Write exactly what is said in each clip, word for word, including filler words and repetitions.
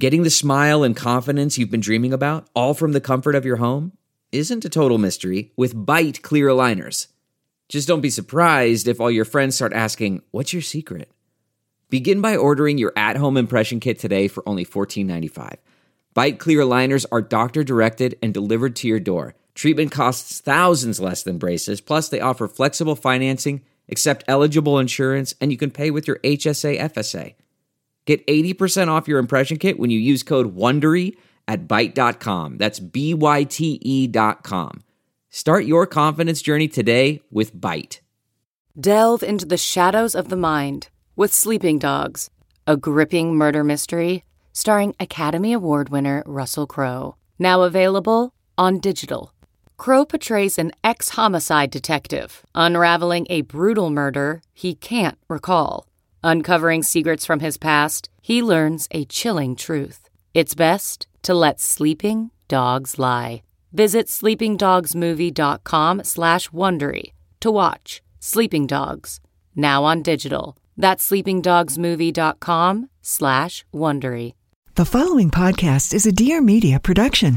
Getting the smile and confidence you've been dreaming about, all from the comfort of your home, isn't a total mystery with Byte clear aligners. Just don't be surprised if all your friends start asking, "What's your secret?" Begin by ordering your at-home impression kit today for only fourteen ninety-five. Byte clear aligners are doctor-directed and delivered to your door. Treatment costs thousands less than braces, plus they offer flexible financing, accept eligible insurance, and you can pay with your H S A F S A. Get eighty percent off your impression kit when you use code WONDERY at byte dot com. That's B Y T E dot com. Start your confidence journey today with Byte. Delve into the shadows of the mind with Sleeping Dogs, a gripping murder mystery starring Academy Award winner Russell Crowe. Now available on digital. Crowe portrays an ex-homicide detective unraveling a brutal murder he can't recall. Uncovering secrets from his past, he learns a chilling truth. It's best to let sleeping dogs lie. Visit sleepingdogsmovie.com slash Wondery to watch Sleeping Dogs, now on digital. That's sleepingdogsmovie.com slash Wondery. The following podcast is a Dear Media production.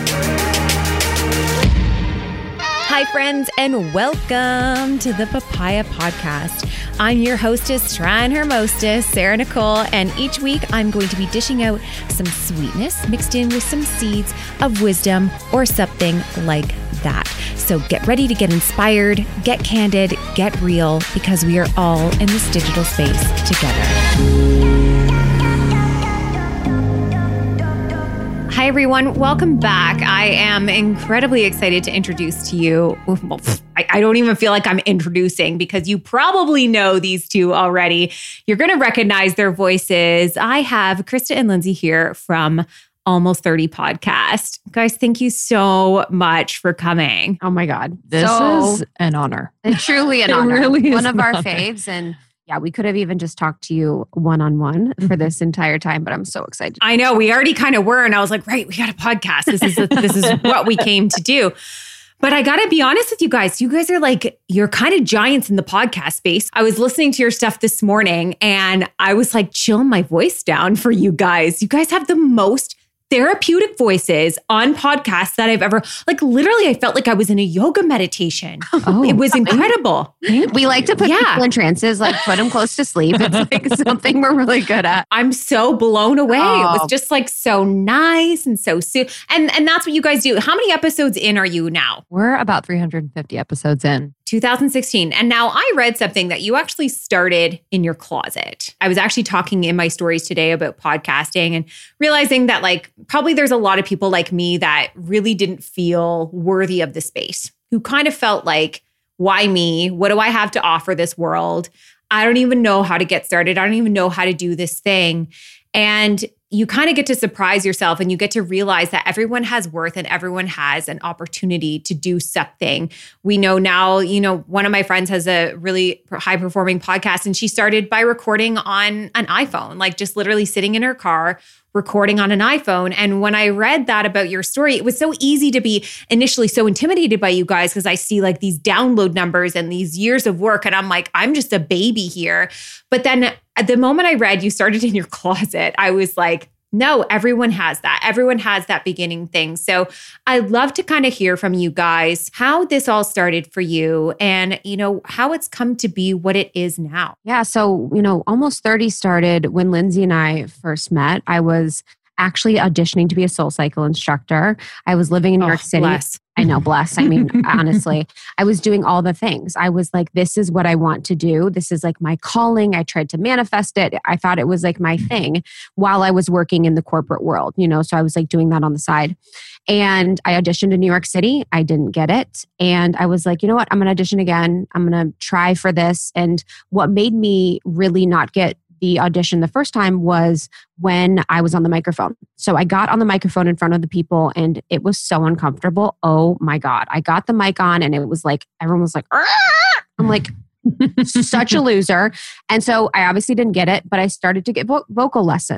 Hi, friends, and welcome to the Papaya Podcast. I'm your hostess, Shrine Hermostess, Sarah Nicole, and each week I'm going to be dishing out some sweetness mixed in with some seeds of wisdom or something like that. So get ready to get inspired, get candid, get real, because we are all in this digital space together. Hi, everyone. Welcome back. I am incredibly excited to introduce to you. Well, I, I don't even feel like I'm introducing because you probably know these two already. You're going to recognize their voices. I have Krista and Lindsay here from Almost thirty Podcast. Guys, thank you so much for coming. Oh my God. This so, is an honor. Truly an it honor. Really is One of our honor. faves. And yeah, we could have even just talked to you one-on-one for this entire time, but I'm so excited. I know, we already kind of were. And I was like, right, we got a podcast. This is, a, this is what we came to do. But I got to be honest with you guys. You guys are like, you're kind of giants in the podcast space. I was listening to your stuff this morning and I was like, chill my voice down for you guys. You guys have the most therapeutic voices on podcasts that I've ever, like literally I felt like I was in a yoga meditation. Oh, it was incredible. We like to put yeah. people in trances, like put them close to sleep. It's like something we're really good at. I'm so blown away. Oh. It was just like so nice and so soon. And, and that's what you guys do. How many episodes in are you now? We're about three hundred fifty episodes in. two thousand sixteen. And now I read something that you actually started in your closet. I was actually talking in my stories today about podcasting and realizing that like probably there's a lot of people like me that really didn't feel worthy of the space, who kind of felt like, why me? What do I have to offer this world? I don't even know how to get started. I don't even know how to do this thing. And you kind of get to surprise yourself and you get to realize that everyone has worth and everyone has an opportunity to do something. We know now, you know, one of my friends has a really high performing podcast and she started by recording on an iPhone, like just literally sitting in her car, recording on an iPhone. And when I read that about your story, it was so easy to be initially so intimidated by you guys because I see like these download numbers and these years of work. And I'm like, I'm just a baby here. But then at the moment I read you started in your closet, I was like, no, everyone has that. Everyone has that beginning thing. So I'd love to kind of hear from you guys how this all started for you and, you know, how it's come to be what it is now. Yeah. So, you know, Almost thirty started when Lindsay and I first met. I was actually auditioning to be a Soul Cycle instructor. I was living in New Oh, York City. bless. I know, bless. I mean, honestly, I was doing all the things. I was like, this is what I want to do. This is like my calling. I tried to manifest it. I thought it was like my thing while I was working in the corporate world, you know, so I was like doing that on the side. And I auditioned in New York City. I didn't get it. And I was like, you know what? I'm going to audition again. I'm going to try for this. And what made me really not get the audition the first time was when I was on the microphone. So I got on the microphone in front of the people and it was so uncomfortable. Oh my God. I got the mic on and it was like, everyone was like, "Argh!" I'm like, such a loser. And so I obviously didn't get it, but I started to get vo- vocal lessons.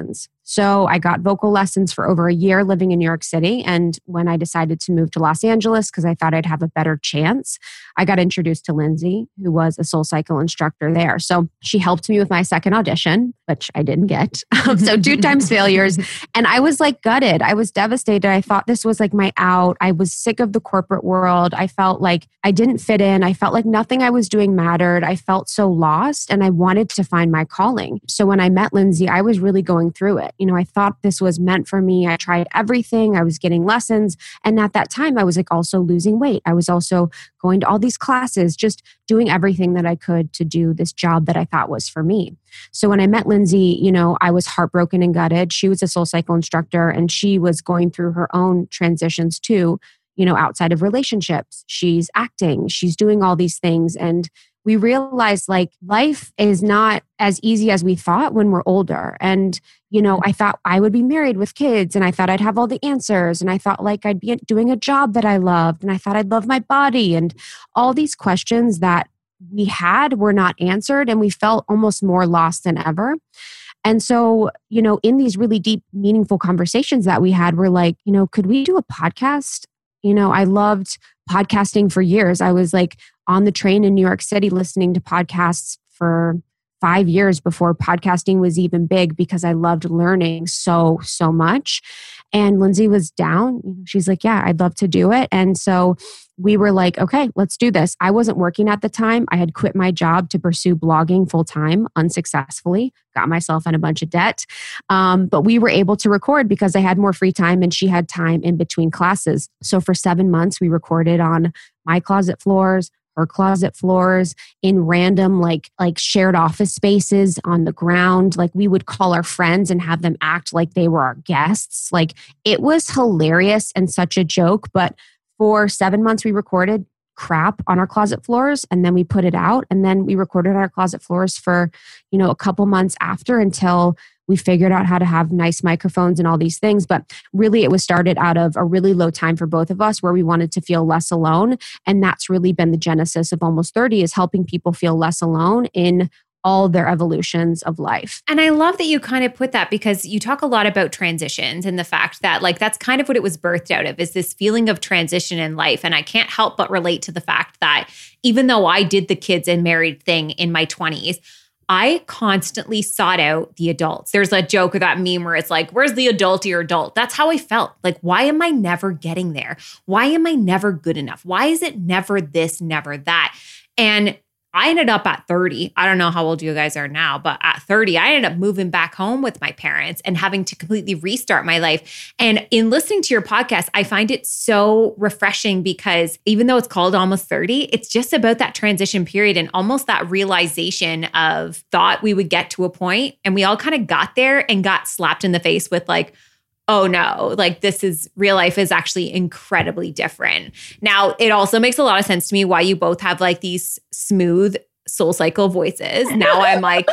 So I got vocal lessons for over a year living in New York City. And when I decided to move to Los Angeles, because I thought I'd have a better chance, I got introduced to Lindsay, who was a SoulCycle instructor there. So she helped me with my second audition, which I didn't get. So two times failures. And I was like gutted. I was devastated. I thought this was like my out. I was sick of the corporate world. I felt like I didn't fit in. I felt like nothing I was doing mattered. I felt so lost and I wanted to find my calling. So when I met Lindsay, I was really going through it. You know, I thought this was meant for me. I tried everything. I was getting lessons. And at that time, I was like also losing weight. I was also going to all these classes, just doing everything that I could to do this job that I thought was for me. So when I met Lindsay, you know, I was heartbroken and gutted. She was a SoulCycle instructor and she was going through her own transitions too, you know, outside of relationships. She's acting, she's doing all these things. And we realized like life is not as easy as we thought when we're older. And, you know, I thought I would be married with kids and I thought I'd have all the answers. And I thought like I'd be doing a job that I loved and I thought I'd love my body. And all these questions that we had were not answered and we felt almost more lost than ever. And so, you know, in these really deep, meaningful conversations that we had, we're like, you know, could we do a podcast? You know, I loved podcasting for years. I was like on the train in New York City listening to podcasts for five years before podcasting was even big because I loved learning so, so much. And Lindsay was down. She's like, yeah, I'd love to do it. And so we were like, okay, let's do this. I wasn't working at the time. I had quit my job to pursue blogging full time unsuccessfully, got myself in a bunch of debt. Um, but we were able to record because I had more free time and she had time in between classes. So for seven months, we recorded on my closet floors, her closet floors, in random like like shared office spaces on the ground. Like we would call our friends and have them act like they were our guests. Like it was hilarious and such a joke. But for seven months, we recorded crap on our closet floors and then we put it out. And then we recorded on our closet floors for, you know, a couple months after until we figured out how to have nice microphones and all these things. But really it was started out of a really low time for both of us where we wanted to feel less alone. And that's really been the genesis of Almost thirty, is helping people feel less alone in all their evolutions of life. And I love that you kind of put that because you talk a lot about transitions and the fact that like that's kind of what it was birthed out of, is this feeling of transition in life. And I can't help but relate to the fact that even though I did the kids and married thing in my twenties, I constantly sought out the adults. There's a joke or that meme where it's like, where's the adultier adult? That's how I felt. Like, why am I never getting there? Why am I never good enough? Why is it never this, never that? And I ended up at thirty. I don't know how old you guys are now, but at thirty, I ended up moving back home with my parents and having to completely restart my life. And in listening to your podcast, I find it so refreshing because even though it's called Almost thirty, it's just about that transition period and almost that realization of thought we would get to a point, and we all kind of got there and got slapped in the face with like, oh no, like this is real life is actually incredibly different. Now, it also makes a lot of sense to me why you both have like these smooth SoulCycle voices. Now I'm like,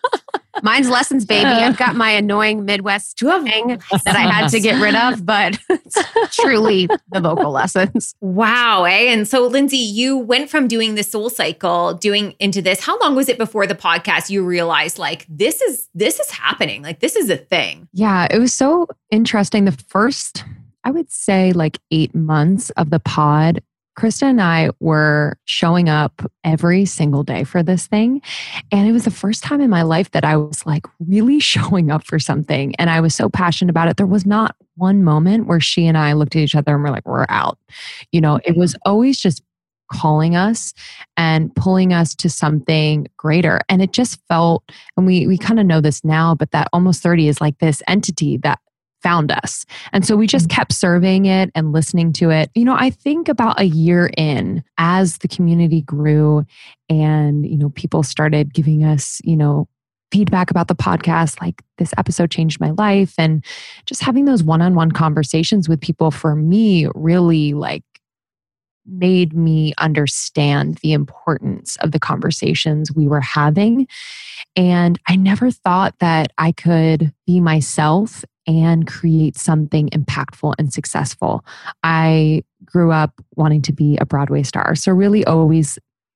mine's lessons, baby. I've got my annoying Midwest twang that I had to get rid of, but it's truly the vocal lessons. Wow. Eh? And so, Lindsay, you went from doing the SoulCycle, doing into this. How long was it before the podcast you realized like this is this is happening? Like this is a thing. Yeah, it was so interesting. The first, I would say like eight months of the pod, Krista and I were showing up every single day for this thing. And it was the first time in my life that I was like really showing up for something. And I was so passionate about it. There was not one moment where she and I looked at each other and we're like, we're out. You know, it was always just calling us and pulling us to something greater. And it just felt, and we we kind of know this now, but that Almost thirty is like this entity that found us. And so we just kept serving it and listening to it. You know, I think about a year in, as the community grew and, you know, people started giving us, you know, feedback about the podcast, like this episode changed my life. And just having those one-on-one conversations with people for me really like made me understand the importance of the conversations we were having. And I never thought that I could be myself and create something impactful and successful. I grew up wanting to be a Broadway star. So really always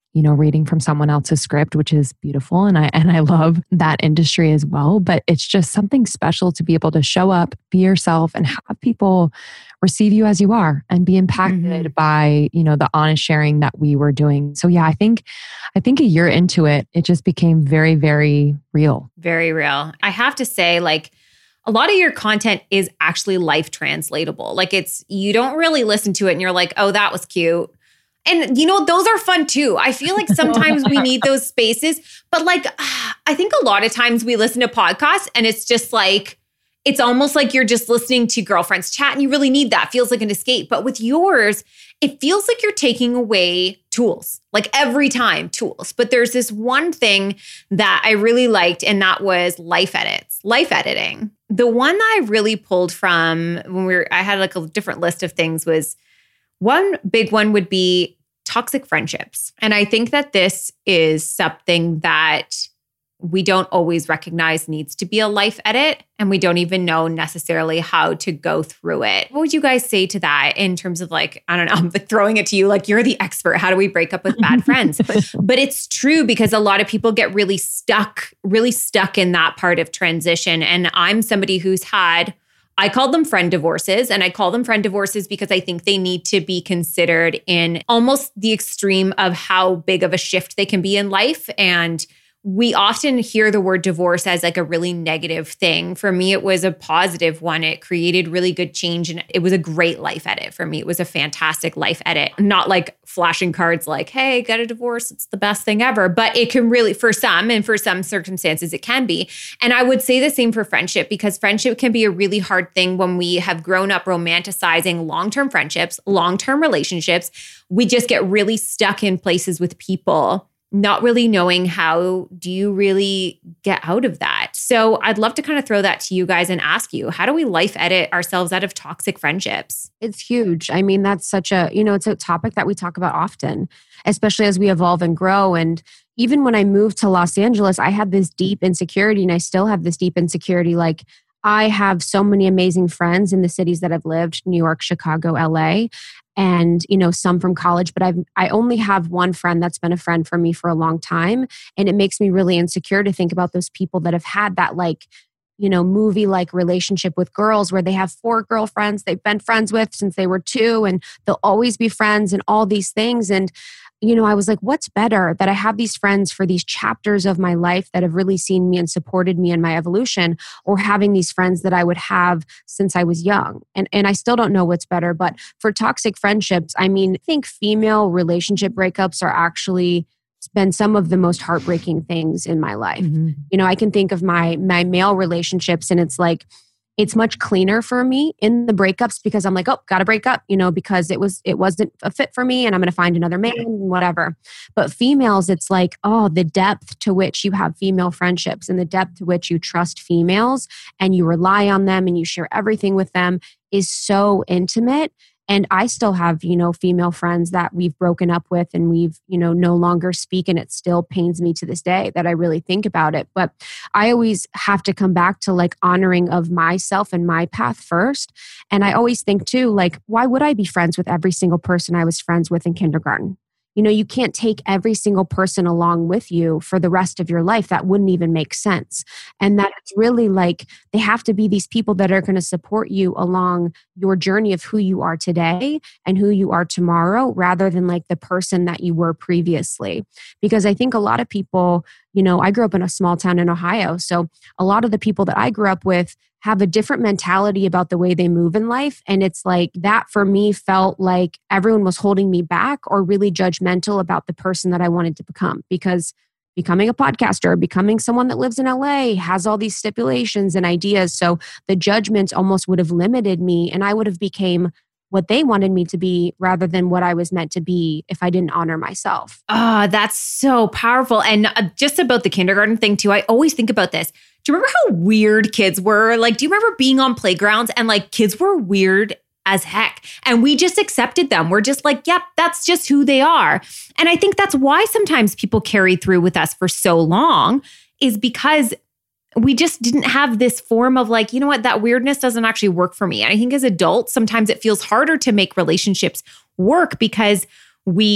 you know, reading from someone else's script, which is beautiful. And I, and I love that industry as well, but it's just something special to be able to show up, be yourself, and have people receive you as you are and be impacted mm-hmm. by, you know, the honest sharing that we were doing. So yeah, I think, I think a year into it, it just became very, very real. Very real. I have to say, like, a lot of your content is actually life translatable. Like it's, you don't really listen to it and you're like, oh, that was cute. And, you know, those are fun too. I feel like sometimes we need those spaces, but like, I think a lot of times we listen to podcasts and it's just like, it's almost like you're just listening to girlfriends chat and you really need that. Feels like an escape. But with yours, it feels like you're taking away tools, like every time tools. But there's this one thing that I really liked, and that was life edits, life editing. The one that I really pulled from when we were, I had like a different list of things was one big one would be toxic friendships. And I think that this is something that we don't always recognize needs to be a life edit, and we don't even know necessarily how to go through it. What would you guys say to that in terms of like, I don't know, I'm throwing it to you, like you're the expert. How do we break up with bad friends? But it's true because a lot of people get really stuck, really stuck in that part of transition. And I'm somebody who's had, I call them friend divorces, and I call them friend divorces because I think they need to be considered in almost the extreme of how big of a shift they can be in life. And we often hear the word divorce as like a really negative thing. For me, it was a positive one. It created really good change and it was a great life edit for me. It was a fantastic life edit. Not like flashing cards like, hey, get a divorce. It's the best thing ever. But it can really, for some and for some circumstances, it can be. And I would say the same for friendship, because friendship can be a really hard thing when we have grown up romanticizing long-term friendships, long-term relationships. We just get really stuck in places with people, not really knowing how do you really get out of that. So I'd love to kind of throw that to you guys and ask you, how do we life edit ourselves out of toxic friendships? It's huge. I mean, that's such a, you know, it's a topic that we talk about often, especially as we evolve and grow. And even when I moved to Los Angeles, I had this deep insecurity, and I still have this deep insecurity. Like, I have so many amazing friends in the cities that I've lived, New York, Chicago, L A, and, you know, some from college, but I've, I only have one friend that's been a friend for me for a long time. And it makes me really insecure to think about those people that have had that, like, you know, movie-like relationship with girls where they have four girlfriends they've been friends with since they were two, and they'll always be friends and all these things. And, you know, I was like, what's better, that I have these friends for these chapters of my life that have really seen me and supported me in my evolution, or having these friends that I would have since I was young? And and I still don't know what's better. But for toxic friendships, I mean, I think female relationship breakups are actually been some of the most heartbreaking things in my life. Mm-hmm. You know, I can think of my my male relationships, and it's like, it's much cleaner for me in the breakups because I'm like, oh, got to break up, you know, because it was, it wasn't a fit for me and I'm going to find another man and whatever. But females, it's like, oh, the depth to which you have female friendships and the depth to which you trust females and you rely on them and you share everything with them is so intimate. And I still have, you know, female friends that we've broken up with and we've, you know, no longer speak. And it still pains me to this day that I really think about it. But I always have to come back to like honoring of myself and my path first. And I always think too, like, why would I be friends with every single person I was friends with in kindergarten? You know, you can't take every single person along with you for the rest of your life. That wouldn't even make sense. And that it's really like they have to be these people that are going to support you along your journey of who you are today and who you are tomorrow, rather than like the person that you were previously. Because I think a lot of people, you know, I grew up in a small town in Ohio. So a lot of the people that I grew up with have a different mentality about the way they move in life. And it's like that for me felt like everyone was holding me back or really judgmental about the person that I wanted to become, because becoming a podcaster, becoming someone that lives in L A has all these stipulations and ideas. So the judgment almost would have limited me and I would have became what they wanted me to be rather than what I was meant to be if I didn't honor myself. Ah, oh, that's so powerful. And uh, just about the kindergarten thing too, I always think about this. Do you remember how weird kids were? Like, do you remember being on playgrounds and like kids were weird as heck and we just accepted them? We're just like, yep, that's just who they are. And I think that's why sometimes people carry through with us for so long, is because we just didn't have this form of like, you know what, that weirdness doesn't actually work for me. And I think as adults, sometimes it feels harder to make relationships work because we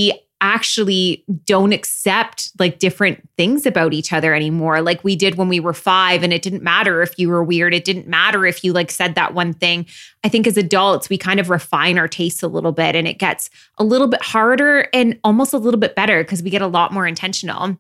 actually don't accept like different things about each other anymore, like we did when we were five. And it didn't matter if you were weird. It didn't matter if you like said that one thing. I think as adults, we kind of refine our tastes a little bit, and it gets a little bit harder and almost a little bit better because we get a lot more intentional.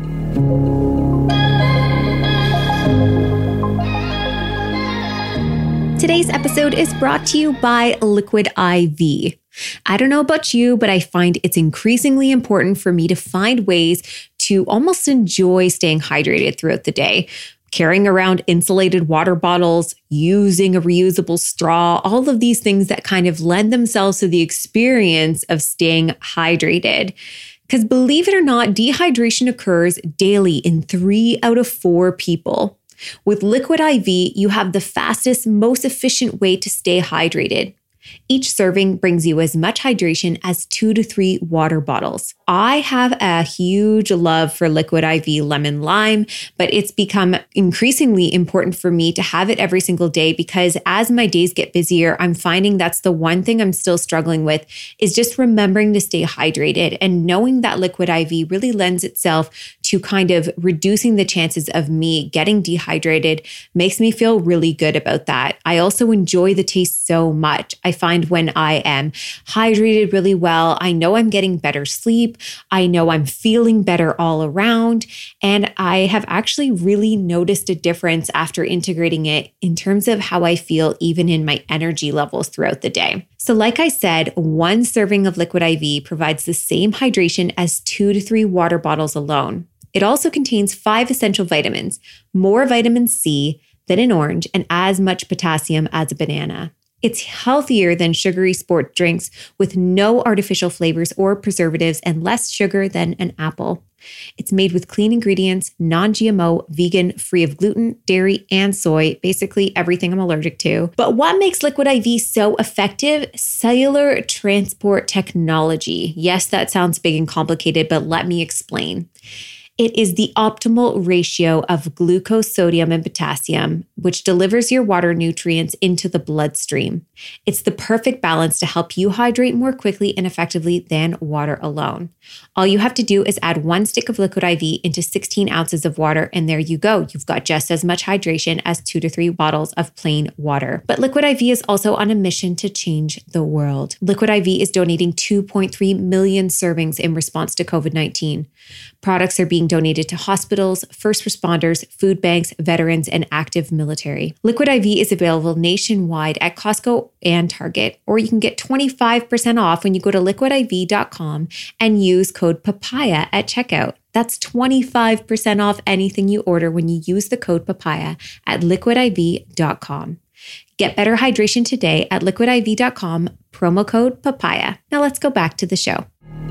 Today's episode is brought to you by Liquid I V. I don't know about you, but I find it's increasingly important for me to find ways to almost enjoy staying hydrated throughout the day. Carrying around insulated water bottles, using a reusable straw, all of these things that kind of lend themselves to the experience of staying hydrated. Because believe it or not, dehydration occurs daily in three out of four people. With Liquid I V, you have the fastest, most efficient way to stay hydrated. Each serving brings you as much hydration as two to three water bottles. I have a huge love for Liquid I V Lemon Lime, but it's become increasingly important for me to have it every single day because as my days get busier, I'm finding that's the one thing I'm still struggling with is just remembering to stay hydrated and knowing that Liquid I V really lends itself to kind of reducing the chances of me getting dehydrated makes me feel really good about that. I also enjoy the taste so much. I find when I am hydrated really well, I know I'm getting better sleep. I know I'm feeling better all around. And I have actually really noticed a difference after integrating it in terms of how I feel, even in my energy levels throughout the day. So like I said, one serving of Liquid I V provides the same hydration as two to three water bottles alone. It also contains five essential vitamins, more vitamin C than an orange, and as much potassium as a banana. It's healthier than sugary sport drinks with no artificial flavors or preservatives and less sugar than an apple. It's made with clean ingredients, non-G M O, vegan, free of gluten, dairy, and soy, basically everything I'm allergic to. But what makes Liquid I V so effective? Cellular transport technology. Yes, that sounds big and complicated, but let me explain. It is the optimal ratio of glucose, sodium, and potassium, which delivers your water nutrients into the bloodstream. It's the perfect balance to help you hydrate more quickly and effectively than water alone. All you have to do is add one stick of Liquid I V into sixteen ounces of water, and there you go. You've got just as much hydration as two to three bottles of plain water. But Liquid I V is also on a mission to change the world. Liquid I V is donating two point three million servings in response to covid nineteen. Products are being donated to hospitals, first responders, food banks, veterans, and active military. Liquid I V is available nationwide at Costco and Target, or you can get twenty-five percent off when you go to liquid I V dot com and use code PAPAYA at checkout. That's twenty-five percent off anything you order when you use the code PAPAYA at liquid I V dot com. Get better hydration today at liquid I V dot com, promo code PAPAYA. Now let's go back to the show.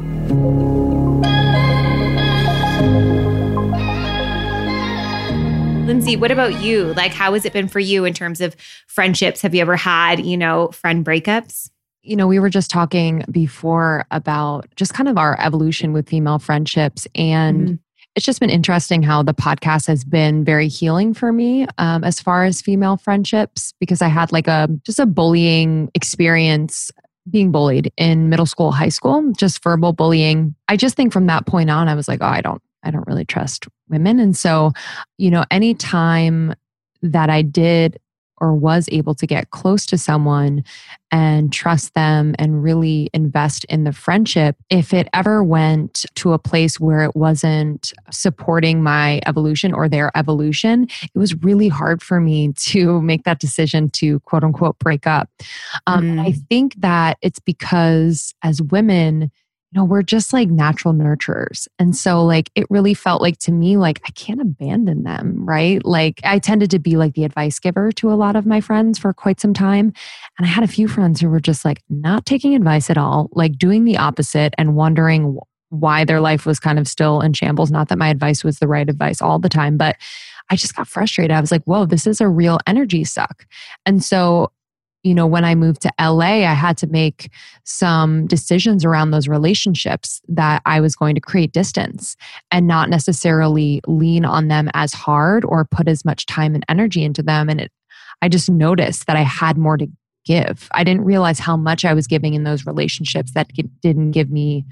Lindsay, what about you? Like, how has it been for you in terms of friendships? Have you ever had, you know, friend breakups? You know, we were just talking before about just kind of our evolution with female friendships. And mm-hmm. it's just been interesting how the podcast has been very healing for me um, as far as female friendships, because I had like a just a bullying experience being bullied in middle school, high school, just verbal bullying. I just think from that point on, I was like, oh, I don't, I don't really trust women. And so, you know, anytime that I did or was able to get close to someone and trust them and really invest in the friendship, if it ever went to a place where it wasn't supporting my evolution or their evolution, it was really hard for me to make that decision to quote unquote break up. Um, mm. And I think that it's because as women, you know, we're just like natural nurturers. And so like, it really felt like to me, like I can't abandon them, right? Like I tended to be like the advice giver to a lot of my friends for quite some time. And I had a few friends who were just like not taking advice at all, like doing the opposite and wondering why their life was kind of still in shambles. Not that my advice was the right advice all the time, but I just got frustrated. I was like, whoa, this is a real energy suck. And so you know, when I moved to L A, I had to make some decisions around those relationships that I was going to create distance and not necessarily lean on them as hard or put as much time and energy into them. And it, I just noticed that I had more to give. I didn't realize how much I was giving in those relationships that didn't give me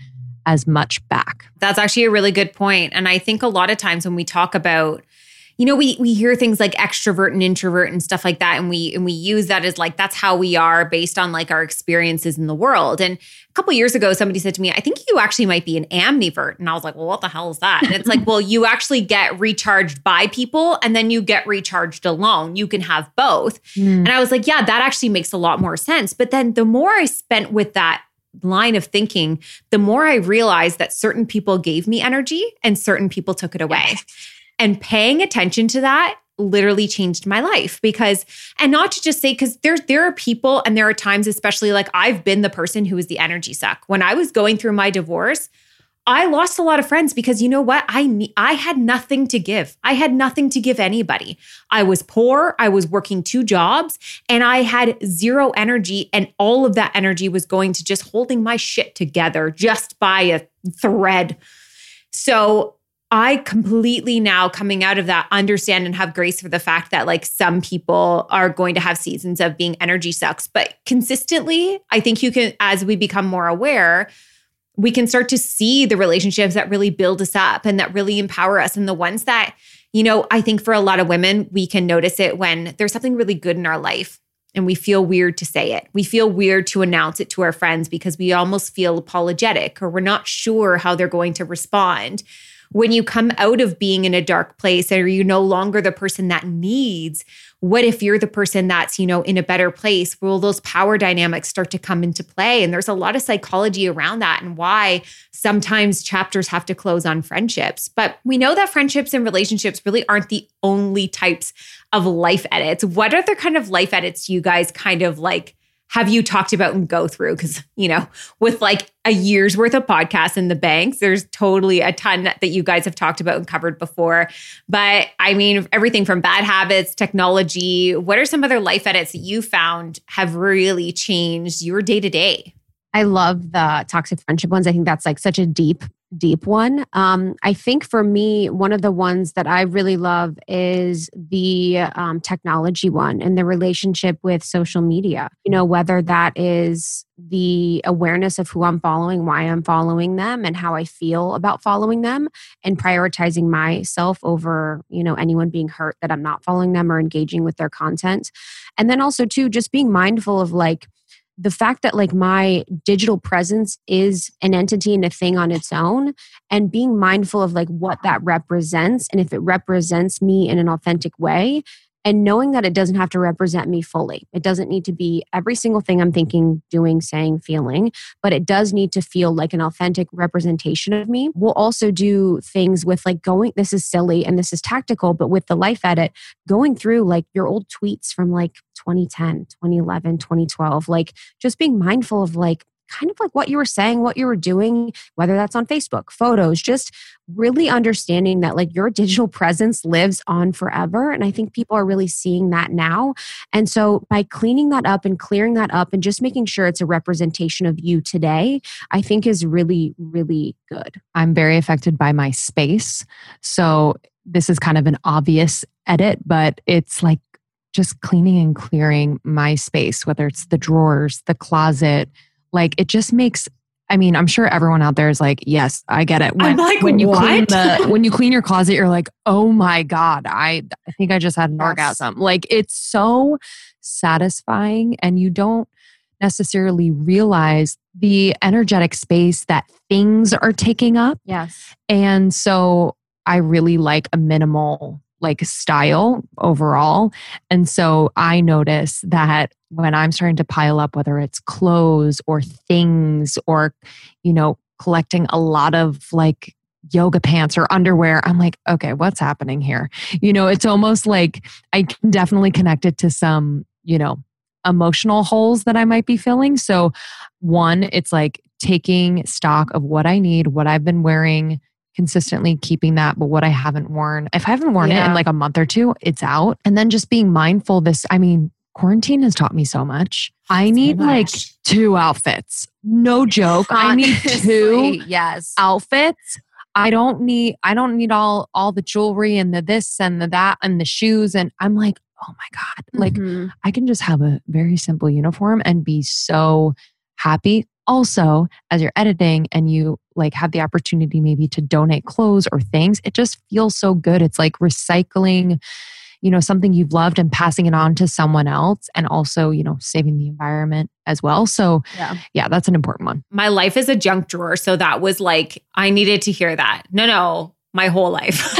as much back. That's actually a really good point. And I think a lot of times when we talk about, you know, we we hear things like extrovert and introvert and stuff like that. And we and we use that as like, that's how we are based on like our experiences in the world. And a couple of years ago, somebody said to me, I think you actually might be an ambivert. And I was like, well, what the hell is that? And it's like, well, you actually get recharged by people and then you get recharged alone. You can have both. Mm. And I was like, yeah, that actually makes a lot more sense. But then the more I spent with that line of thinking, the more I realized that certain people gave me energy and certain people took it away. Yes. And paying attention to that literally changed my life because, and not to just say, because there, there are people and there are times, especially like I've been the person who was the energy suck. When I was going through my divorce, I lost a lot of friends because you know what? I, I had nothing to give. I had nothing to give anybody. I was poor. I was working two jobs and I had zero energy. And all of that energy was going to just holding my shit together just by a thread. So I completely now coming out of that understand and have grace for the fact that like some people are going to have seasons of being energy sucks, but consistently, I think you can, as we become more aware, we can start to see the relationships that really build us up and that really empower us. And the ones that, you know, I think for a lot of women, we can notice it when there's something really good in our life and we feel weird to say it. We feel weird to announce it to our friends because we almost feel apologetic or we're not sure how they're going to respond. When you come out of being in a dark place or you're no longer the person that needs, what if you're the person that's, you know, in a better place? Will those power dynamics start to come into play? And there's a lot of psychology around that and why sometimes chapters have to close on friendships. But we know that friendships and relationships really aren't the only types of life edits. What other kind of life edits do you guys kind of like have you talked about and go through? Because, you know, with like a year's worth of podcasts in the banks, there's totally a ton that you guys have talked about and covered before. But I mean, everything from bad habits, technology, what are some other life edits that you found have really changed your day to day? I love the toxic friendship ones. I think that's like such a deep, deep one. Um, I think for me, one of the ones that I really love is the um, technology one and the relationship with social media. You know, whether that is the awareness of who I'm following, why I'm following them, and how I feel about following them, and prioritizing myself over, you know, anyone being hurt that I'm not following them or engaging with their content. And then also too, just being mindful of like, the fact that like my digital presence is an entity and a thing on its own, and being mindful of like what that represents and if it represents me in an authentic way, and knowing that it doesn't have to represent me fully. It doesn't need to be every single thing I'm thinking, doing, saying, feeling, but it does need to feel like an authentic representation of me. We'll also do things with like going, this is silly and this is tactical, but with the life edit, going through like your old tweets from like twenty ten, twenty eleven, twenty twelve, like just being mindful of like, kind of like what you were saying, what you were doing, whether that's on Facebook, photos, just really understanding that like your digital presence lives on forever. And I think people are really seeing that now. And so by cleaning that up and clearing that up and just making sure it's a representation of you today, I think is really, really good. I'm very affected by my space. So this is kind of an obvious edit, but it's like just cleaning and clearing my space, whether it's the drawers, the closet. Like it just makes, I mean, I'm sure everyone out there is like, yes, I get it. When, I'm like, when you what? clean the, when you clean your closet, you're like, oh my God, I, I think I just had an yes. orgasm. Like it's so satisfying and you don't necessarily realize the energetic space that things are taking up. Yes. And so I really like a minimal like style overall. And so I notice that when I'm starting to pile up, whether it's clothes or things or, you know, collecting a lot of like yoga pants or underwear, I'm like, okay, what's happening here? You know, it's almost like I can definitely connect it to some, you know, emotional holes that I might be filling. So one, it's like taking stock of what I need, what I've been wearing consistently, keeping that, but what I haven't worn, if I haven't worn yeah. it in like a month or two, it's out. And then just being mindful this, I mean, quarantine has taught me so much. I need so like two outfits. No joke. I need two yes. outfits. I don't need, I don't need all, all the jewelry and the this and the that and the shoes. And I'm like, oh my God, like mm-hmm. I can just have a very simple uniform and be so happy. Also, as you're editing and you like have the opportunity maybe to donate clothes or things, it just feels so good. It's like recycling, you know, something you've loved and passing it on to someone else, and also, you know, saving the environment as well. So yeah, yeah that's an important one. My life is a junk drawer. So that was like, I needed to hear that. No, no. My whole life.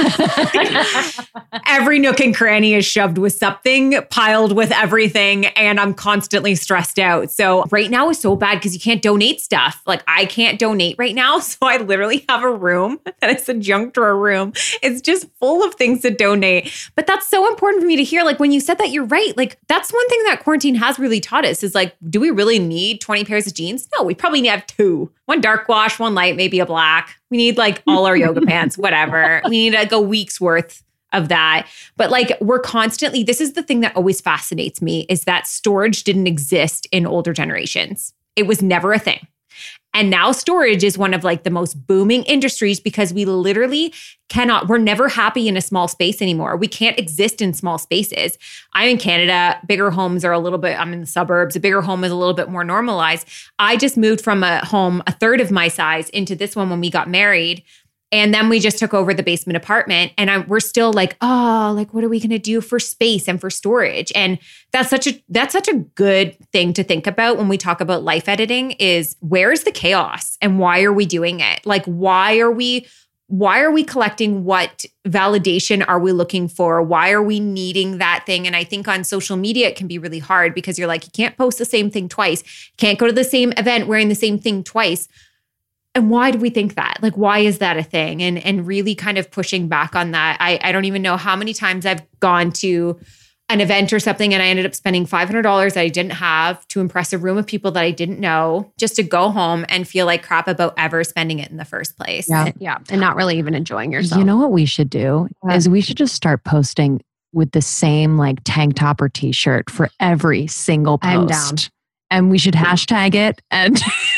Every nook and cranny is shoved with something, piled with everything, and I'm constantly stressed out. So right now is so bad because you can't donate stuff. Like I can't donate right now. So I literally have a room that is a junk drawer room. It's just full of things to donate. But that's so important for me to hear. Like when you said that, you're right. Like that's one thing that quarantine has really taught us is like, do we really need twenty pairs of jeans? No, we probably have two. One dark wash, one light, maybe a black. We need like all our yoga pants, whatever. We need like a week's worth of that. But like we're constantly, this is the thing that always fascinates me is that storage didn't exist in older generations. It was never a thing. And now storage is one of like the most booming industries because we literally cannot, we're never happy in a small space anymore. We can't exist in small spaces. I'm in Canada. Bigger homes are a little bit, I'm in the suburbs. A bigger home is a little bit more normalized. I just moved from a home a third of my size into this one when we got married. And then we just took over the basement apartment and I, we're still like, oh, like, what are we going to do for space and for storage? And that's such a, that's such a good thing to think about when we talk about life editing is where is the chaos and why are we doing it? Like, why are we, why are we collecting? What validation are we looking for? Why are we needing that thing? And I think on social media, it can be really hard because you're like, you can't post the same thing twice. Can't go to the same event wearing the same thing twice. And why do we think that? Like, why is that a thing? And and really kind of pushing back on that. I, I don't even know how many times I've gone to an event or something and I ended up spending five hundred dollars that I didn't have to impress a room of people that I didn't know just to go home and feel like crap about ever spending it in the first place. Yeah. Yeah. And not really even enjoying yourself. You know what we should do yeah. is we should just start posting with the same like tank top or t-shirt for every single post. I'm down. And we should hashtag it and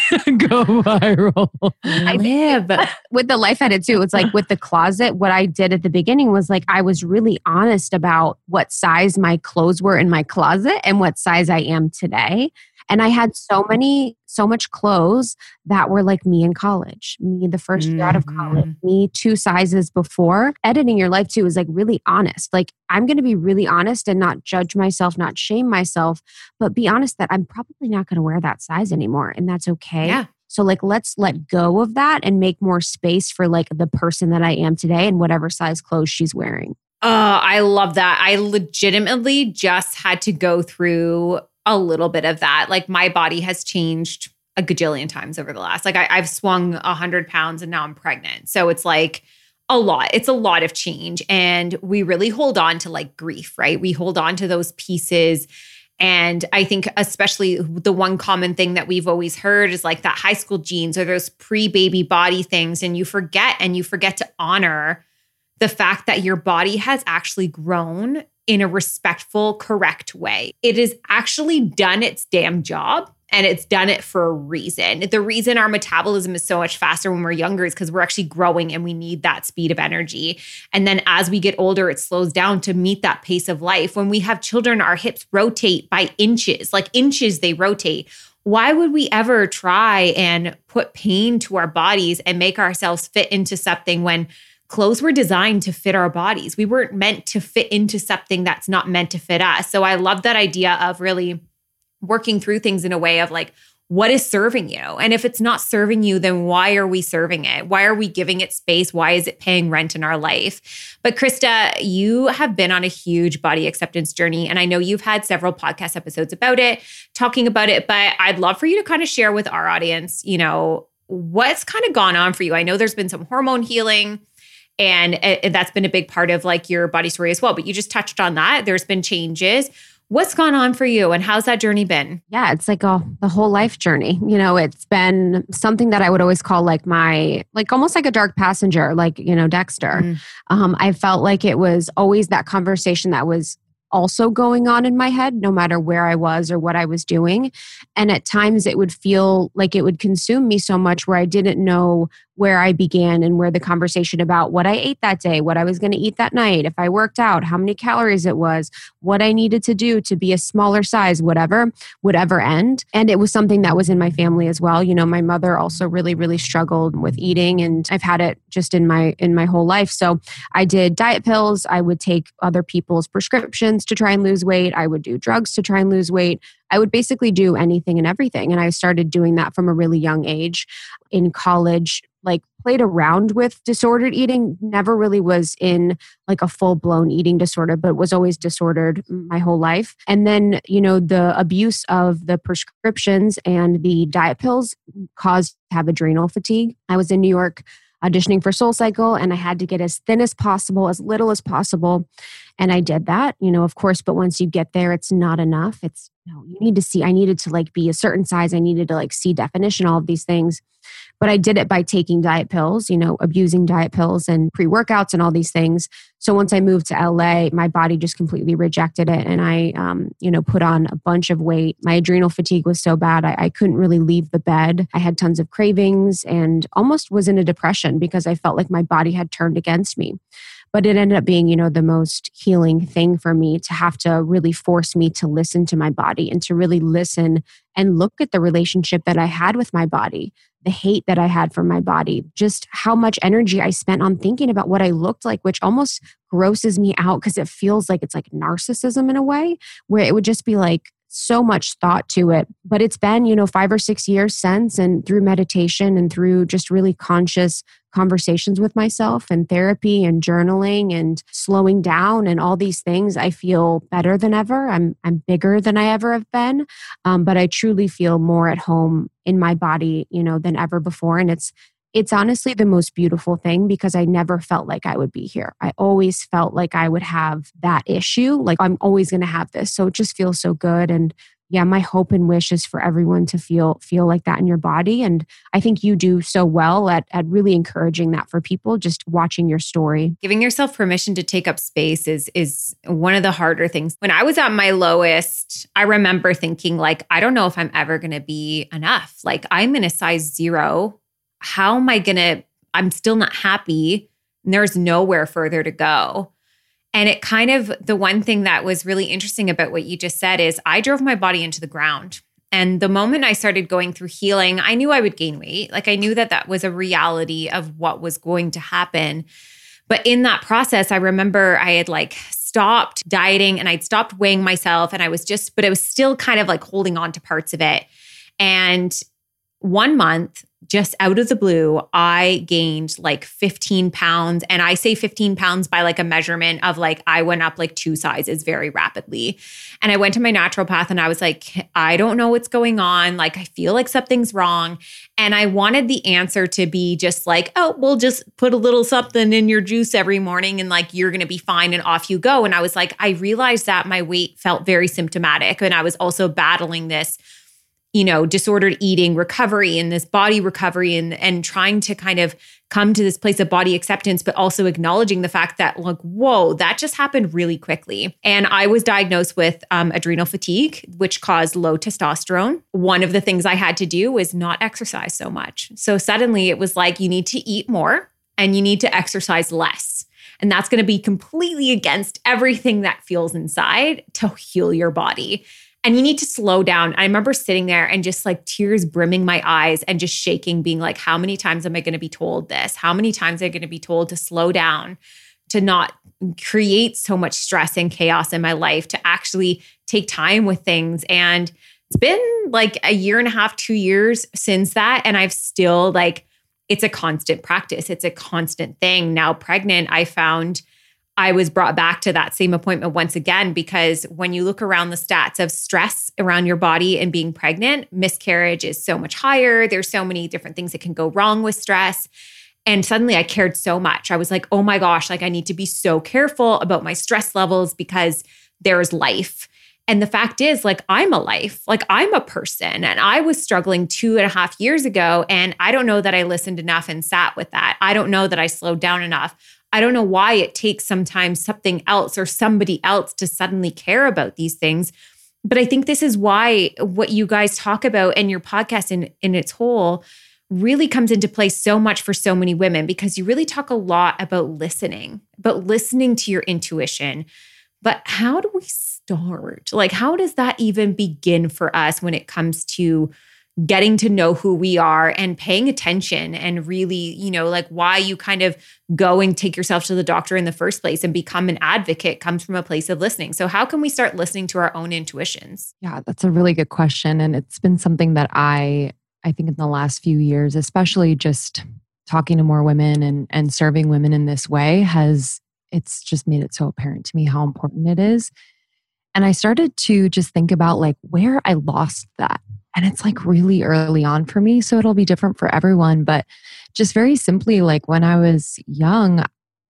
go viral. I live. With the life edit too, it's like with the closet, what I did at the beginning was like, I was really honest about what size my clothes were in my closet and what size I am today. And I had so many, so much clothes that were like me in college, me the first year out of college, me two sizes before. Editing your life too is like really honest. Like I'm going to be really honest and not judge myself, not shame myself, but be honest that I'm probably not going to wear that size anymore. And that's okay. Yeah. So like, let's let go of that and make more space for like the person that I am today and whatever size clothes she's wearing. Oh, I love that. I legitimately just had to go through a little bit of that. Like my body has changed a gajillion times over the last, like I, I've swung a hundred pounds and now I'm pregnant. So it's like a lot, it's a lot of change. And we really hold on to like grief, right? We hold on to those pieces. And I think especially the one common thing that we've always heard is like that high school jeans or those pre-baby body things. And you forget, and you forget to honor the fact that your body has actually grown in a respectful, correct way. It has actually done its damn job and it's done it for a reason. The reason our metabolism is so much faster when we're younger is because we're actually growing and we need that speed of energy. And then as we get older, it slows down to meet that pace of life. When we have children, our hips rotate by inches, like inches they rotate. Why would we ever try and put pain to our bodies and make ourselves fit into something when clothes were designed to fit our bodies? We weren't meant to fit into something that's not meant to fit us. So I love that idea of really working through things in a way of like, what is serving you? And if it's not serving you, then why are we serving it? Why are we giving it space? Why is it paying rent in our life? But Krista, you have been on a huge body acceptance journey. And I know you've had several podcast episodes about it, talking about it, but I'd love for you to kind of share with our audience, you know, what's kind of gone on for you. I know there's been some hormone healing, and uh, that's been a big part of like your body story as well. But you just touched on that. There's been changes. What's gone on for you and how's that journey been? Yeah, it's like a, the whole life journey. You know, it's been something that I would always call like my, like almost like a dark passenger, like, you know, Dexter. Mm. Um, I felt like it was always that conversation that was also going on in my head, no matter where I was or what I was doing. And at times it would feel like it would consume me so much where I didn't know where I began and where the conversation about what I ate that day, what I was going to eat that night, if I worked out, how many calories it was, what I needed to do to be a smaller size, whatever, would ever end. And it was something that was in my family as well. You know, my mother also really, really struggled with eating, and I've had it just in my in my whole life. So I did diet pills. I would take other people's prescriptions to try and lose weight. I would do drugs to try and lose weight. I would basically do anything and everything. And I started doing that from a really young age. In college, like played around with disordered eating, never really was in like a full blown eating disorder, but was always disordered my whole life. And then, you know, the abuse of the prescriptions and the diet pills caused to have adrenal fatigue. I was in New York auditioning for Soul Cycle, and I had to get as thin as possible, as little as possible. And I did that, you know, of course, but once you get there, it's not enough. It's, you know, you need to see, I needed to like be a certain size. I needed to like see definition, all of these things. But I did it by taking diet pills, you know, abusing diet pills and pre-workouts and all these things. So once I moved to L A, my body just completely rejected it. And I, um, you know, put on a bunch of weight. My adrenal fatigue was so bad, I, I couldn't really leave the bed. I had tons of cravings and almost was in a depression because I felt like my body had turned against me. But it ended up being, you know, the most healing thing for me to have to really force me to listen to my body and to really listen and look at the relationship that I had with my body, the hate that I had for my body, just how much energy I spent on thinking about what I looked like, which almost grosses me out because it feels like it's like narcissism in a way, where it would just be like so much thought to it. But it's been, you know, five or six years since, and through meditation and through just really conscious conversations with myself and therapy and journaling and slowing down and all these things, I feel better than ever. I'm I'm bigger than I ever have been, um, but I truly feel more at home in my body, you know, than ever before. And it's it's honestly the most beautiful thing because I never felt like I would be here. I always felt like I would have that issue, like I'm always going to have this. So it just feels so good. And yeah, my hope and wish is for everyone to feel feel like that in your body. And I think you do so well at, at really encouraging that for people, just watching your story. Giving yourself permission to take up space is, is one of the harder things. When I was at my lowest, I remember thinking like, I don't know if I'm ever going to be enough. Like I'm in a size zero. How am I going to, I'm still not happy. And there's nowhere further to go. And it kind of, the one thing that was really interesting about what you just said is I drove my body into the ground. And the moment I started going through healing, I knew I would gain weight. Like I knew that that was a reality of what was going to happen. But in that process, I remember I had like stopped dieting and I'd stopped weighing myself. And I was just, but I was still kind of like holding on to parts of it. And one month, just out of the blue, I gained like fifteen pounds. And I say fifteen pounds by like a measurement of like, I went up like two sizes very rapidly. And I went to my naturopath and I was like, I don't know what's going on. Like, I feel like something's wrong. And I wanted the answer to be just like, oh, we'll just put a little something in your juice every morning and like, you're going to be fine and off you go. And I was like, I realized that my weight felt very symptomatic. And I was also battling this, you know, disordered eating recovery and this body recovery and, and trying to kind of come to this place of body acceptance, but also acknowledging the fact that like, whoa, that just happened really quickly. And I was diagnosed with um, adrenal fatigue, which caused low testosterone. One of the things I had to do was not exercise so much. So suddenly it was like, you need to eat more and you need to exercise less. And that's going to be completely against everything that feels inside to heal your body. And you need to slow down. I remember sitting there and just like tears brimming my eyes and just shaking, being like, how many times am I going to be told this? How many times am I going to be told to slow down, to not create so much stress and chaos in my life, to actually take time with things? And it's been like a year and a half, two years since that. And I've still like, it's a constant practice. It's a constant thing. Now pregnant, I found I was brought back to that same appointment once again, because when you look around the stats of stress around your body and being pregnant, miscarriage is so much higher. There's so many different things that can go wrong with stress. And suddenly I cared so much. I was like, oh my gosh, like I need to be so careful about my stress levels because there's life. And the fact is, like, I'm a life, like I'm a person. And I was struggling two and a half years ago. And I don't know that I listened enough and sat with that. I don't know that I slowed down enough. I don't know why it takes sometimes something else or somebody else to suddenly care about these things. But I think this is why what you guys talk about in your podcast in, in its whole really comes into play so much for so many women, because you really talk a lot about listening, about listening to your intuition. But how do we start? Like, how does that even begin for us when it comes to getting to know who we are and paying attention, and really, you know, like why you kind of go and take yourself to the doctor in the first place and become an advocate comes from a place of listening. So how can we start listening to our own intuitions? Yeah, that's a really good question. And it's been something that I, I think in the last few years, especially just talking to more women and, and serving women in this way has, it's just made it so apparent to me how important it is. And I started to just think about like where I lost that. And it's like really early on for me. So it'll be different for everyone. But just very simply, like when I was young,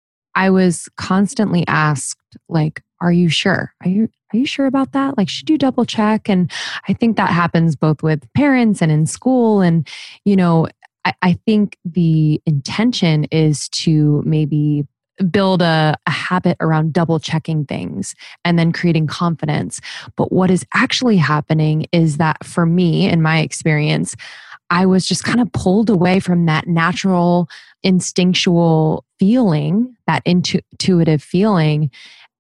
I was constantly asked, like, are you sure? Are you are you sure about that? Like, should you double check? And I think that happens both with parents and in school. And, you know, I, I think the intention is to maybe build a, a habit around double checking things and then creating confidence. But what is actually happening is that for me, in my experience, I was just kind of pulled away from that natural, instinctual feeling, that intu- intuitive feeling.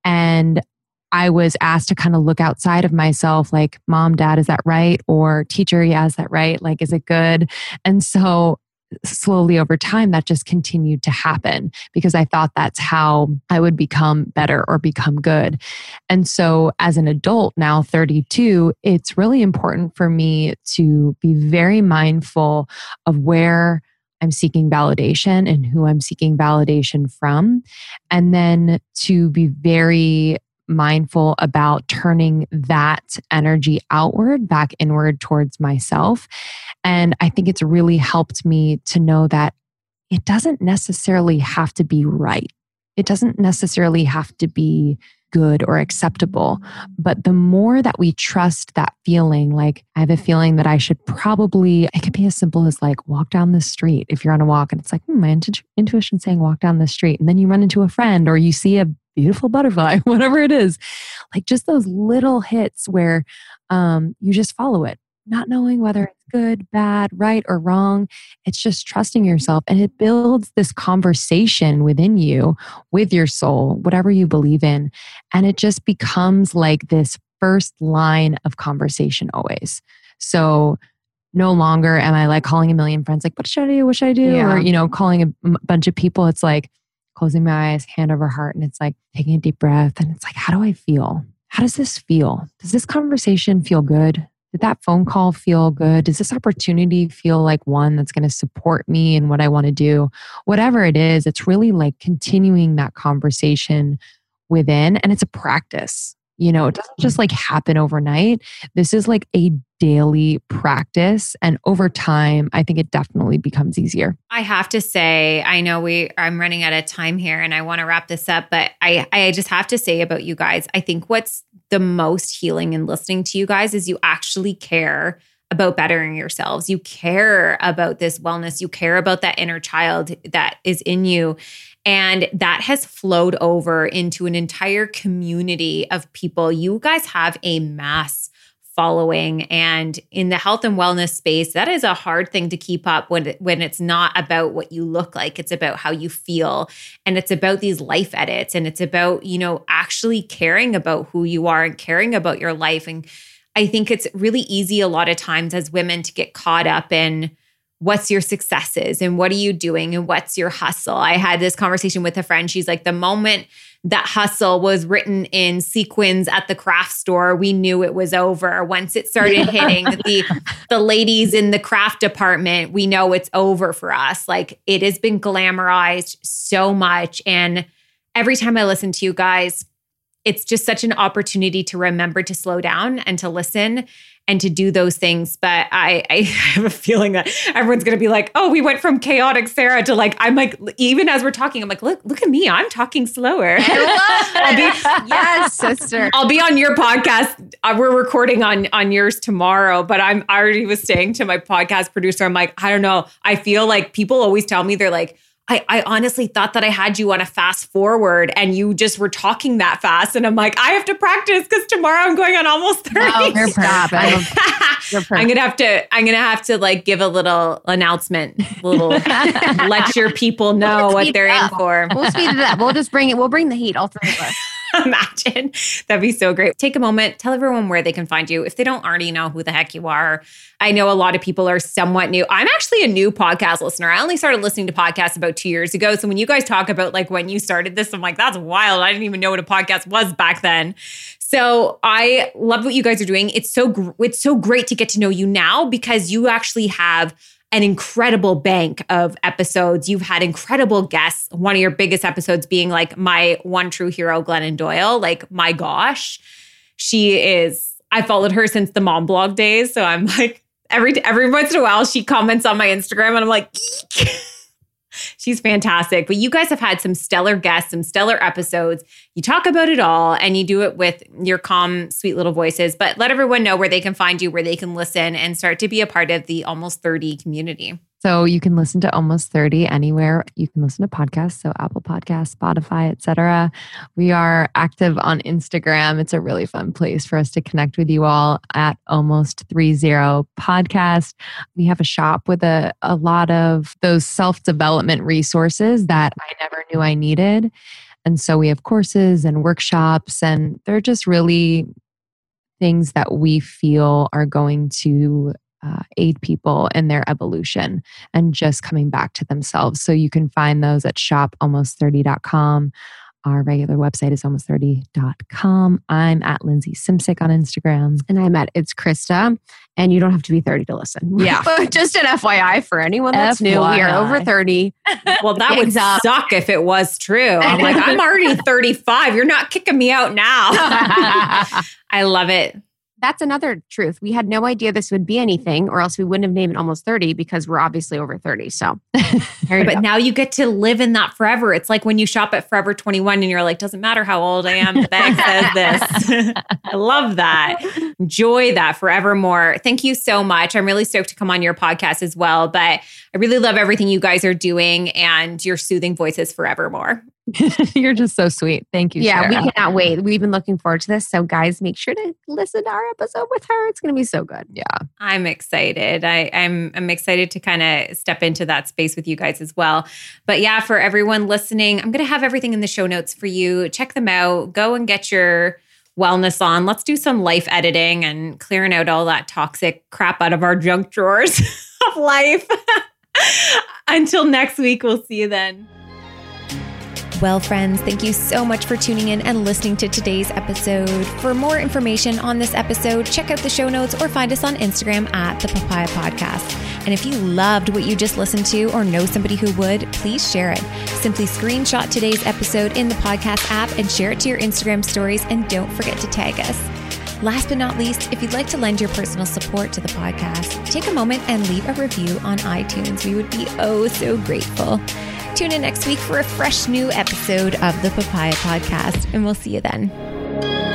And I was asked to kind of look outside of myself, like, mom, dad, is that right? Or teacher, yeah, is that right? Like, is it good? And so slowly over time, that just continued to happen because I thought that's how I would become better or become good. And so as an adult now, thirty-two, it's really important for me to be very mindful of where I'm seeking validation and who I'm seeking validation from. And then to be very mindful about turning that energy outward, back inward towards myself. And I think it's really helped me to know that it doesn't necessarily have to be right. It doesn't necessarily have to be good or acceptable. But the more that we trust that feeling, like I have a feeling that I should probably, it could be as simple as like walk down the street. If you're on a walk and it's like, hmm, my intu- intuition saying walk down the street. And then you run into a friend or you see a beautiful butterfly, whatever it is, like just those little hits where um, you just follow it, not knowing whether it's good, bad, right, or wrong. It's just trusting yourself. And it builds this conversation within you, with your soul, whatever you believe in. And it just becomes like this first line of conversation always. So no longer am I like calling a million friends, like, what should I do? What should I do? Yeah. Or, you know, calling a m- bunch of people. It's like, closing my eyes, hand over heart, and it's like taking a deep breath. And it's like, how do I feel? How does this feel? Does this conversation feel good? Did that phone call feel good? Does this opportunity feel like one that's going to support me in what I want to do? Whatever it is, it's really like continuing that conversation within. And it's a practice. You know, it doesn't just like happen overnight. This is like a daily practice. And over time, I think it definitely becomes easier. I have to say, I know we I'm running out of time here and I want to wrap this up, but I, I just have to say about you guys, I think what's the most healing in listening to you guys is you actually care about bettering yourselves. You care about this wellness. You care about that inner child that is in you. And that has flowed over into an entire community of people. You guys have a mass following. And in the health and wellness space, that is a hard thing to keep up when, when it's not about what you look like. It's about how you feel. And it's about these life edits. And it's about, you know, actually caring about who you are and caring about your life. And I think it's really easy a lot of times as women to get caught up in what's your successes and what are you doing and what's your hustle. I had this conversation with a friend. She's like, the moment that hustle was written in sequins at the craft store, we knew it was over. Once it started hitting the, the ladies in the craft department, we know it's over for us. Like it has been glamorized so much. And every time I listen to you guys, it's just such an opportunity to remember to slow down and to listen and to do those things. But I, I have a feeling that everyone's going to be like, oh, we went from chaotic Sarah to like, I'm like, even as we're talking, I'm like, look, look at me. I'm talking slower. I'll be, yes, sister. I'll be on your podcast. Uh, we're recording on, on yours tomorrow, but I'm I already was saying to my podcast producer, I'm like, I don't know. I feel like people always tell me, they're like, I, I honestly thought that I had you on a fast forward and you just were talking that fast. And I'm like, I have to practice because tomorrow I'm going on almost thirty. Oh, you're perfect. I'm gonna have to. I'm gonna have to like give a little announcement, a little let your people know We'll what they're in up. for. We'll speed it up. We'll just bring it. We'll bring the heat, all three of us. Imagine. That'd be so great. Take a moment, tell everyone where they can find you if they don't already know who the heck you are. I know a lot of people are somewhat new. I'm actually a new podcast listener. I only started listening to podcasts about two years ago. So when you guys talk about like when you started this, I'm like, that's wild. I didn't even know what a podcast was back then. So I love what you guys are doing. It's so gr- it's so great to get to know you now because you actually have an incredible bank of episodes. You've had incredible guests. One of your biggest episodes being like my one true hero, Glennon Doyle. Like, my gosh, she is, I followed her since the mom blog days. So I'm like, every, every once in a while, she comments on my Instagram and I'm like, eek. She's fantastic. But you guys have had some stellar guests, some stellar episodes. You talk about it all and you do it with your calm, sweet little voices. But let everyone know where they can find you, where they can listen and start to be a part of the Almost thirty community. So you can listen to Almost thirty anywhere. You can listen to podcasts, so Apple Podcasts, Spotify, et cetera. We are active on Instagram. It's a really fun place for us to connect with you all at Almost thirty Podcast. We have a shop with a, a lot of those self-development resources that I never knew I needed. And so we have courses and workshops, and they're just really things that we feel are going to Uh, aid people in their evolution and just coming back to themselves. So you can find those at shop almost thirty dot com. Our regular website is almost thirty dot com. I'm at Lindsay Simsick on Instagram. And I'm at It's Krista. And you don't have to be thirty to listen. Yeah. Just an F Y I for anyone that's F Y I. new. We are over thirty. Well, that would up. suck if it was true. I'm like, I'm already thirty-five. You're not kicking me out now. I love it. That's another truth. We had no idea this would be anything, or else we wouldn't have named it Almost thirty because we're obviously over thirty. So, there you But go. now you get to live in that forever. It's like when you shop at Forever twenty-one and you're like, doesn't matter how old I am, the bag says this. I love that. Enjoy that forevermore. Thank you so much. I'm really stoked to come on your podcast as well. But I really love everything you guys are doing and your soothing voices forevermore. You're just so sweet. Thank you, Yeah, Sarah. we cannot wait. We've been looking forward to this. So, guys, make sure to listen to our episode with her. It's going to be so good. Yeah. I'm excited. I, I'm I'm excited to kind of step into that space with you guys as well. But yeah, for everyone listening, I'm going to have everything in the show notes for you. Check them out. Go and get your wellness on. Let's do some life editing and clearing out all that toxic crap out of our junk drawers of life. Until next week, we'll see you then. Well, friends, thank you so much for tuning in and listening to today's episode. For more information on this episode, check out the show notes or find us on Instagram at The Papaya Podcast. And if you loved what you just listened to or know somebody who would, please share it. Simply screenshot today's episode in the podcast app and share it to your Instagram stories, and don't forget to tag us. Last but not least, if you'd like to lend your personal support to the podcast, take a moment and leave a review on iTunes. We would be oh so grateful. Tune in next week for a fresh new episode of the Papaya Podcast, and we'll see you then.